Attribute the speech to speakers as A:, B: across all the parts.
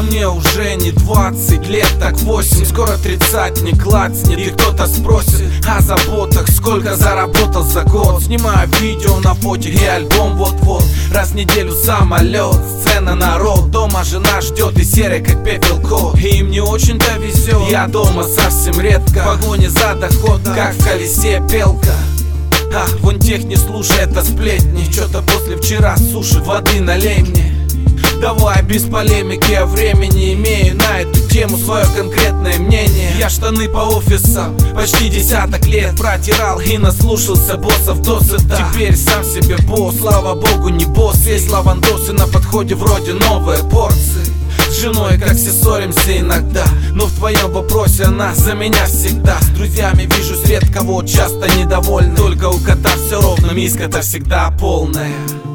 A: А мне уже не 20 лет, так 8. Скоро 30 не клацнет, и кто-то спросит о заботах, сколько заработал за год. Снимаю видео на фото и альбом вот-вот. Раз в неделю самолет, сцена, народ. Дома жена ждет и серая как пепел кот. И им не очень-то везет, я дома совсем редко. В погоне за доход, как в колесе белка. Вон тех не слушай, это сплетни. Чё-то после вчера суши, воды налей мне. Давай без полемики, я времени имею на эту тему свое конкретное мнение. Я штаны по офисам почти десяток лет протирал и наслушался боссов досыта. Теперь сам себе босс, слава богу не босс. Весь лавандосы на подходе, вроде новые порции. С женой как все ссоримся иногда, но в твоем вопросе она за меня всегда. С друзьями вижусь редко, вот часто недовольны. Только у кота все ровно, миска-то всегда полная.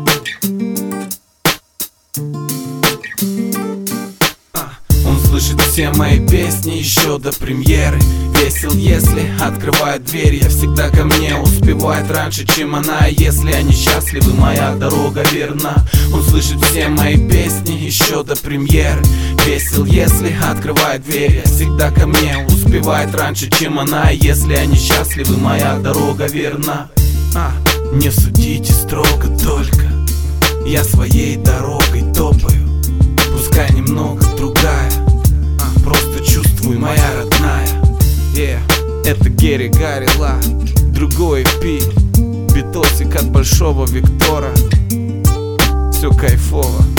A: Он слышит все мои песни еще до премьеры. Весел, если открывает дверь, я всегда ко мне успевает раньше, чем она. Если они счастливы, моя дорога верна. Он слышит все мои песни еще до премьеры. Весел, если открывает дверь, я всегда ко мне успевает раньше, чем она. Если они счастливы, моя дорога верна. Не судите строго только, я своей дорогой топаю. Пускай немного другая, просто чувствуй, моя родная. Это Герри Гаррила, другой EP, битосик от Большого Виктора. Все кайфово.